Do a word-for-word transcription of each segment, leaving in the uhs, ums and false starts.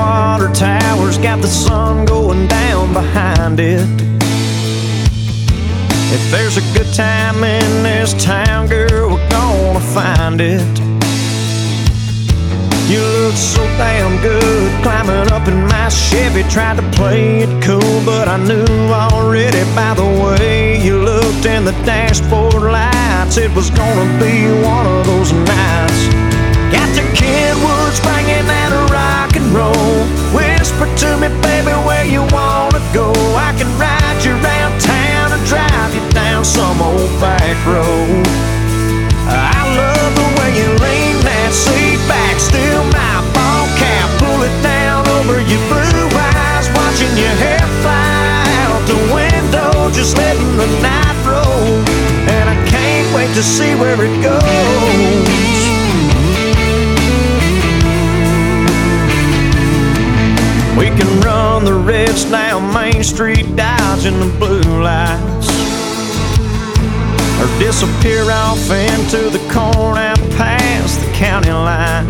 water tower's got the sun going down behind it. If there's a good time in this town, girl, we're gonna find it. You look so damn good climbing up in my Chevy. Tried to play it cool, but I knew already by the way you looked in the dashboard lights it was gonna be one of those nights. Got the Kenwoods banging that rock and roll. Whisper to me, baby, where you wanna go. I can ride you around town and drive you down some old back road. I love the way you lean that seat back, steal my ball cap, pull it down over your blue eyes, watching your hair fly out the window, just letting the night roll. And I can't wait to see where it goes. We can run the reds down Main Street, dodging the blue lights, or disappear off into the corn out past the county line.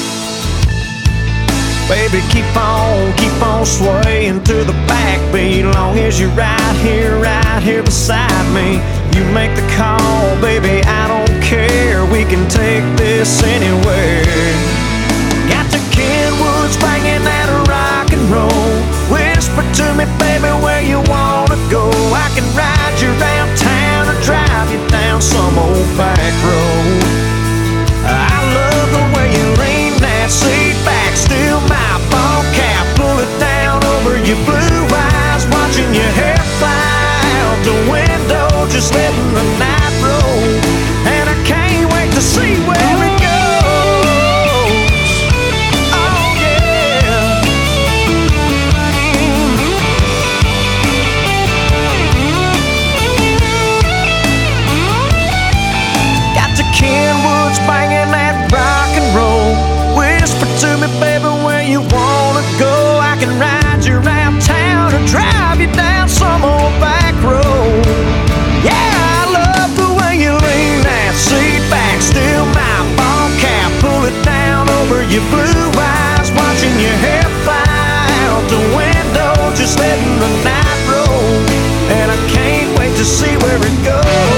Baby, keep on, keep on swaying to the backbeat, long as you're right here, right here beside me. You make the call, baby, I don't care. We can take this anywhere. Got the Kenwoods banging that rock and roll. Whisper to me, baby, where you wanna go. I can ride you around town or drive you down some old back road. I love the way you lean that seat back, steal my ball cap, pull it down over your blue eyes, watching your hair fly out the window, just letting the night roll. And I can't wait to see where it goes. Kenwoods banging that rock and roll. Whisper to me, baby, where you wanna go. I can ride you around town or drive you down some old back road. Yeah, I love the way you lean that seat back, steal my ball cap, pull it down over your blue eyes, watching your hair fly out the window, just letting the night roll. And I can't wait to see where it goes.